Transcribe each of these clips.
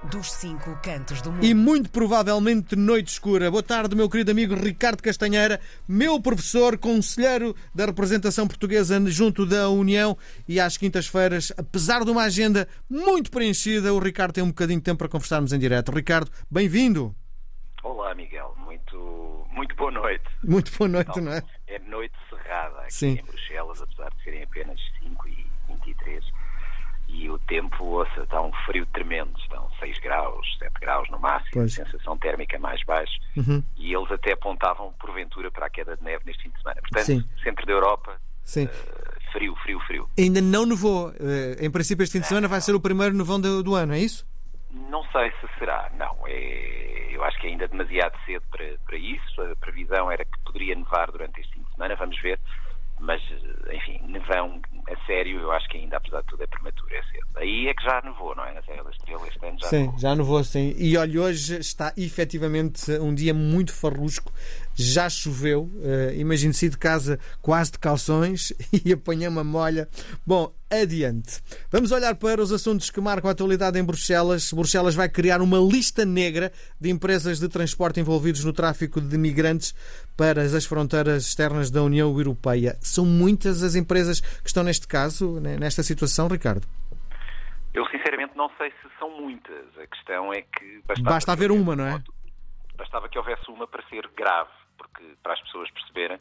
dos 5 cantos do mundo. E muito provavelmente noite escura. Boa tarde, meu querido amigo Ricardo Castanheira, meu professor, conselheiro da representação portuguesa junto da União, e às quintas-feiras, apesar de uma agenda muito preenchida, o Ricardo tem um bocadinho de tempo para conversarmos em direto. Ricardo, bem-vindo. Olá, Miguel. Muito boa noite. Muito boa noite, Então, não é? É noite cerrada aqui Sim. em Bruxelas, apesar de serem apenas 5h23. E o tempo, está um frio tremendo. Estão 6 graus, 7 graus no máximo. Pois. Sensação térmica mais baixa. E eles até apontavam, porventura, para a queda de neve neste fim de semana. Portanto, Sim. centro da Europa, Sim. frio. Ainda não nevou. Em princípio, este fim de semana vai ser o primeiro nevão do ano, é isso? Não sei se será. Não, eu acho que é ainda demasiado cedo para isso. A previsão era que poderia nevar durante este fim de semana, vamos ver. Mas, enfim, nevão a sério, eu acho que ainda, apesar de tudo, é prematuro, é cedo. Aí é que já nevou, não é? Na Serra da Estrela este ano já Sim, nevou. já nevou, sim. E olha, hoje está efetivamente um dia muito farrusco. Já choveu. Imagino sair de casa quase de calções e apanhar uma molha. Bom, adiante. Vamos olhar para os assuntos que marcam a atualidade em Bruxelas. Bruxelas vai criar uma lista negra de empresas de transporte envolvidos no tráfico de migrantes para as fronteiras externas da União Europeia. São muitas as empresas que estão neste caso, nesta situação, Ricardo? Eu, sinceramente, não sei se são muitas. A questão é que... Basta haver uma, não é? Bastava que houvesse uma para ser grave, porque para as pessoas perceberem,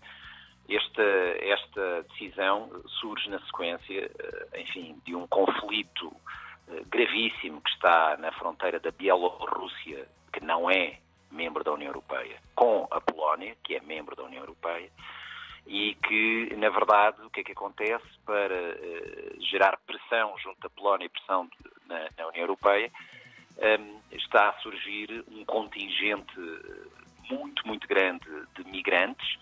esta decisão surge na sequência, enfim, de um conflito gravíssimo que está na fronteira da Bielorrússia, que não é membro da União Europeia, com a Polónia, que é membro da União Europeia, e que, na verdade, o que é que acontece para gerar pressão junto da Polónia e pressão na União Europeia, está a surgir um contingente muito grande de migrantes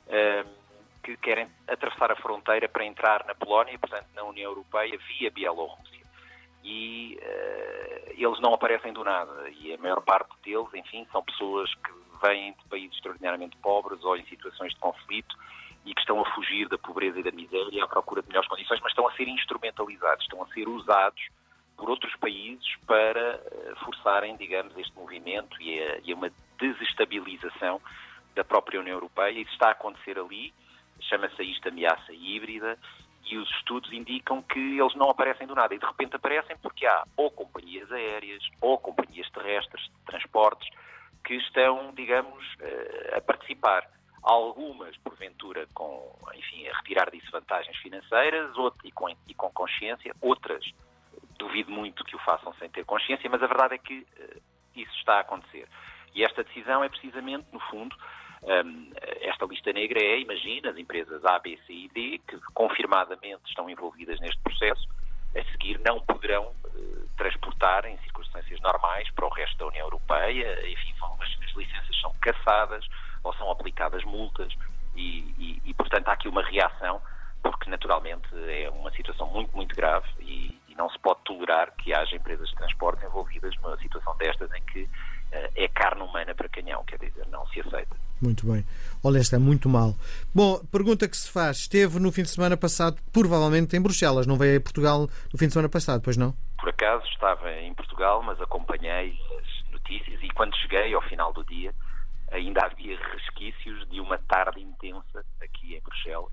que querem atravessar a fronteira para entrar na Polónia e, portanto, na União Europeia via Bielorrússia. E eles não aparecem do nada. E a maior parte deles, enfim, são pessoas que vêm de países extraordinariamente pobres ou em situações de conflito e que estão a fugir da pobreza e da miséria à procura de melhores condições, mas estão a ser instrumentalizados, estão a ser usados por outros países para forçarem, digamos, este movimento e uma desestabilização da própria União Europeia. Isso está a acontecer ali, chama-se isto ameaça híbrida, e os estudos indicam que eles não aparecem do nada, e de repente aparecem porque há ou companhias aéreas ou companhias terrestres de transportes que estão, digamos, a participar. Algumas, porventura, enfim, a retirar disso vantagens financeiras e com consciência, outras duvido muito que o façam sem ter consciência, mas a verdade é que isso está a acontecer. E esta decisão é precisamente, no fundo, esta lista negra imagina, as empresas A, B, C e D, que confirmadamente estão envolvidas neste processo, a seguir não poderão transportar em circunstâncias normais para o resto da União Europeia, enfim, as licenças são cassadas ou são aplicadas multas e portanto, há aqui uma reação, porque naturalmente é uma situação muito grave e não se pode tolerar que haja empresas de transporte envolvidas numa situação destas em que é carne humana para canhão, quer dizer, não se aceita. Muito bem. Olha, está muito mal. Bom, pergunta que se faz. Esteve no fim de semana passado, provavelmente em Bruxelas, não veio a Portugal no fim de semana passado, pois não? Por acaso estava em Portugal, mas acompanhei as notícias e quando cheguei ao final do dia ainda havia resquícios de uma tarde intensa aqui em Bruxelas.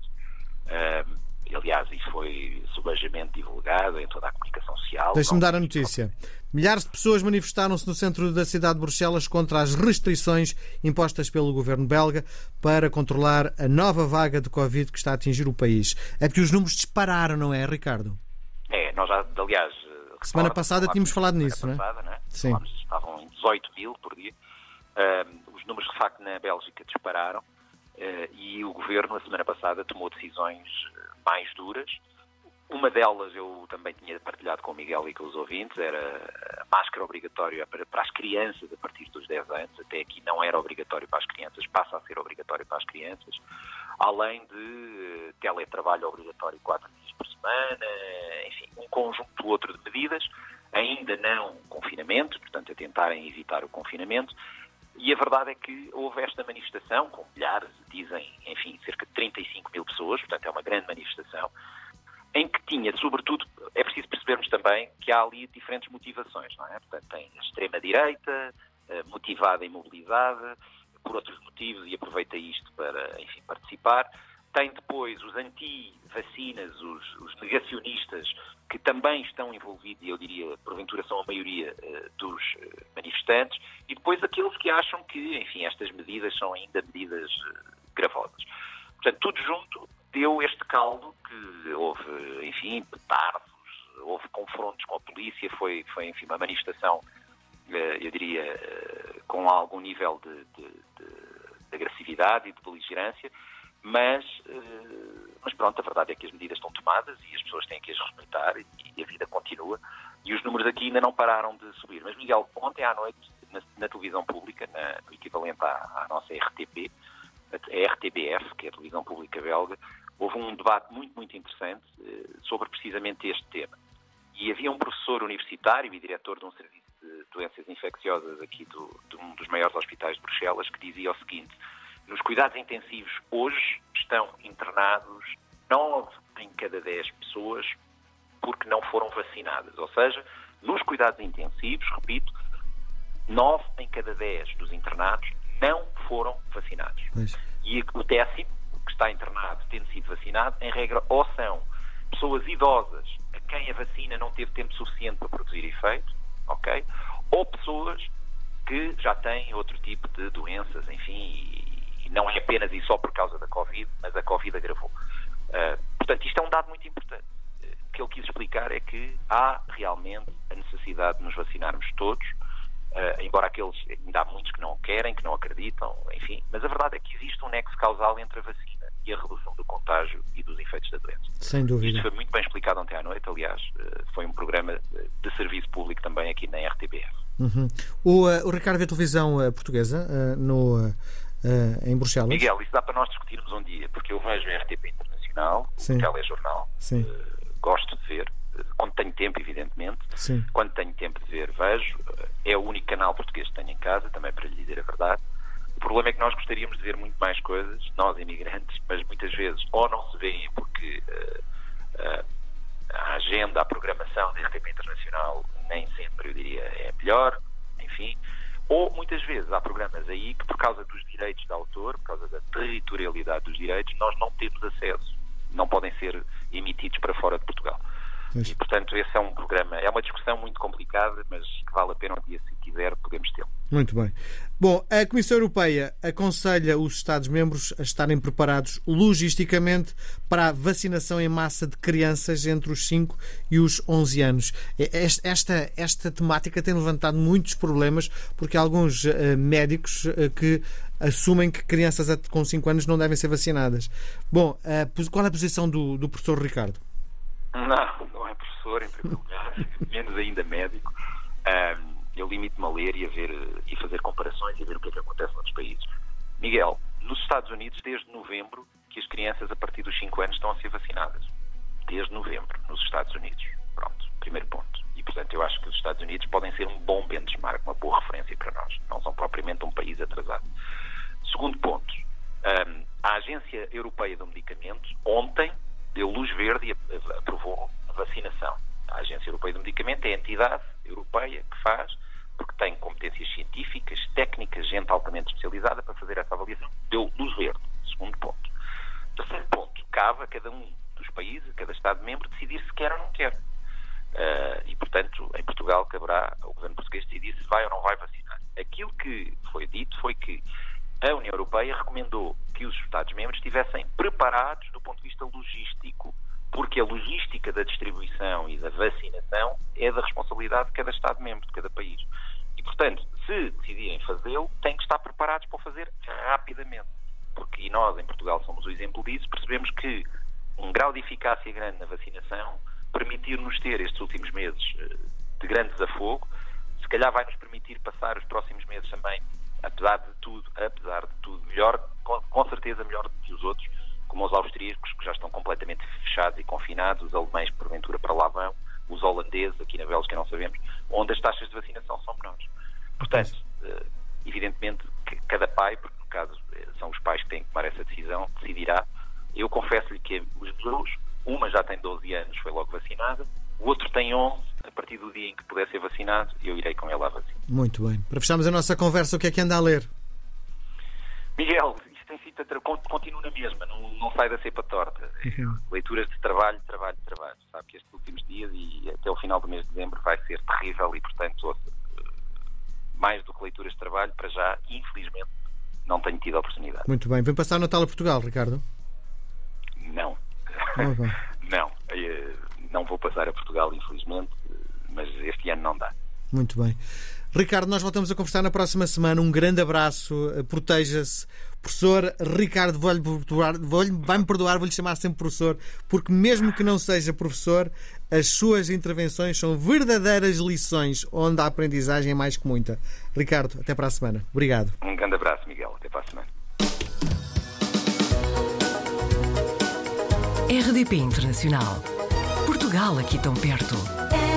Aliás, isso foi subejamente divulgado em toda a comunicação social. Deixe-me dar a notícia. Milhares de pessoas manifestaram-se no centro da cidade de Bruxelas contra as restrições impostas pelo governo belga para controlar a nova vaga de Covid que está a atingir o país. É porque os números dispararam, não é, Ricardo? Nós já, aliás... Semana passada tínhamos falado nisso, não é? Não é? Sim. Estavam em 18 mil por dia. Os números, de facto, na Bélgica dispararam e o governo, a semana passada, tomou decisões mais duras. Uma delas eu também tinha partilhado com o Miguel e com os ouvintes, era a máscara obrigatória para as crianças a partir dos 10 anos. Até aqui não era obrigatório para as crianças, passa a ser obrigatório para as crianças. Além de teletrabalho obrigatório 4 dias por semana, enfim, um conjunto outro de medidas, ainda não confinamento, portanto a tentarem evitar o confinamento. E a verdade é que houve esta manifestação, com milhares, dizem, enfim, cerca de 35 mil pessoas, portanto é uma grande manifestação, em que tinha, sobretudo, é preciso percebermos também que há ali diferentes motivações, não é? Portanto, tem a extrema-direita, motivada e mobilizada, por outros motivos, e aproveita isto para, enfim, participar. Tem depois os anti-vacinas, os negacionistas, que também estão envolvidos, e eu diria, porventura, são a maioria dos manifestantes, e depois aqueles que acham que, enfim, estas medidas são ainda medidas gravosas. Portanto, tudo junto deu este caldo que houve, enfim, petardos, houve confrontos com a polícia, foi enfim, uma manifestação, eu diria, com algum nível de agressividade e de beligerância, mas pronto, a verdade é que as medidas estão tomadas e as pessoas têm que as respeitar e a vida continua, e os números aqui ainda não pararam de subir. Mas, Miguel, ontem à noite, na televisão pública, no equivalente à nossa RTP, a RTBF, que é a televisão pública belga, houve um debate muito, muito interessante sobre precisamente este tema. E havia um professor universitário e diretor de um serviço de doenças infecciosas aqui de um dos maiores hospitais de Bruxelas, que dizia o seguinte: nos cuidados intensivos hoje estão internados 9 em cada 10 pessoas porque não foram vacinadas. Ou seja, nos cuidados intensivos, repito, 9 em cada 10 dos internados não foram vacinados. Pois. E o 10º, que está internado tendo sido vacinado, em regra, ou são pessoas idosas a quem a vacina não teve tempo suficiente para produzir efeito, ok? Ou pessoas que já têm outro tipo de doenças, enfim, e não é apenas e só por causa da Covid, mas a Covid agravou. Portanto, isto é um dado muito importante. O que ele quis explicar é que há realmente a necessidade de nos vacinarmos todos, embora ainda há muitos que não querem, que não acreditam, enfim, mas a verdade é que existe um nexo causal entre a vacina e a redução do contágio e dos efeitos da doença. Sem dúvida. Isto foi muito bem explicado ontem à noite, aliás, foi um programa de serviço público também aqui na RTBF. Uhum. O Ricardo vê televisão portuguesa em Bruxelas? Miguel, isso dá para nós discutirmos um dia, porque eu vejo a RTP Internacional, o telejornal, gosto de ver, quando tenho tempo, evidentemente. Sim. Quando tenho tempo de ver, vejo. É o único canal português que tenho em casa, também para lhe dizer a verdade. O problema é que nós gostaríamos de ver muito mais coisas, nós imigrantes, mas muitas vezes ou não se veem porque a agenda, a programação da RTP Internacional nem sempre, eu diria, é melhor, enfim. Ou muitas vezes há programas aí que, por causa dos direitos de autor, por causa da territorialidade dos direitos, nós não temos acesso, não podem ser emitidos para fora de Portugal. E, portanto, esse é um programa, é uma discussão muito complicada, mas que vale a pena um dia, se quiser, podemos tê-lo. Muito bem. Bom, a Comissão Europeia aconselha os Estados-membros a estarem preparados logisticamente para a vacinação em massa de crianças entre os 5 e os 11 anos. Esta temática tem levantado muitos problemas, porque há alguns médicos que assumem que crianças com 5 anos não devem ser vacinadas. Bom, qual é a posição do professor Ricardo? Não é professor, em primeiro lugar, menos ainda médico. Eu limito-me a ler e a ver e fazer comparações e a ver o que é que acontece noutros países. Miguel, nos Estados Unidos, desde novembro, que as crianças a partir dos 5 anos estão a ser vacinadas. Desde novembro, nos Estados Unidos. Pronto, primeiro ponto. E, portanto, eu acho que os Estados Unidos podem ser um bom benchmark, uma boa referência para nós. Não são propriamente um país atrasado. Segundo ponto, a Agência Europeia do Medicamento, ontem, deu luz verde e aprovou a vacinação. A Agência Europeia do Medicamento é a entidade europeia que faz, porque tem competências científicas, técnicas, gente altamente especializada para fazer essa avaliação. Deu luz verde. Segundo ponto. Terceiro ponto. Cabe a cada um dos países, a cada Estado-membro, decidir se quer ou não quer. E, portanto, em Portugal caberá ao governo português decidir se vai ou não vai vacinar. Aquilo que foi dito foi que a União Europeia recomendou que os Estados-membros estivessem preparados do ponto de vista logístico, porque a logística da distribuição e da vacinação é da responsabilidade de cada Estado-membro, de cada país. E, portanto, se decidirem fazê-lo, têm que estar preparados para o fazer rapidamente. Porque nós, em Portugal, somos o exemplo disso, percebemos que um grau de eficácia grande na vacinação permitir-nos ter estes últimos meses de grande desafogo, se calhar vai-nos permitir passar os próximos meses também, apesar de tudo, melhor, com certeza melhor do que os outros, como os austríacos, que já estão completamente fechados e confinados, os alemães que porventura para lá vão, os holandeses, aqui na Bélgica não sabemos, onde as taxas de vacinação são menores. Portanto, evidentemente, que cada pai, porque no caso são os pais que têm que tomar essa decisão, decidirá. Eu confesso-lhe que os meus, uma já tem 12 anos combinado, eu irei com ele à vacina. Muito bem. Para fecharmos a nossa conversa, o que é que anda a ler? Miguel, isto tem sido continuo na mesma, não sai da cepa torta. Leituras de trabalho. Sabe que estes últimos dias e até o final do mês de dezembro vai ser terrível e, portanto, mais do que leituras de trabalho, para já, infelizmente, não tenho tido a oportunidade. Muito bem. Vem passar o Natal a Portugal, Ricardo? Não. Não vou passar a Portugal, infelizmente, mas este ano não dá. Muito bem. Ricardo, nós voltamos a conversar na próxima semana. Um grande abraço, proteja-se. Professor Ricardo, vai-me perdoar, vou-lhe chamar sempre professor, porque mesmo que não seja professor, as suas intervenções são verdadeiras lições onde a aprendizagem é mais que muita. Ricardo, até para a semana. Obrigado. Um grande abraço, Miguel. Até para a semana. RDP Internacional. Portugal aqui tão perto.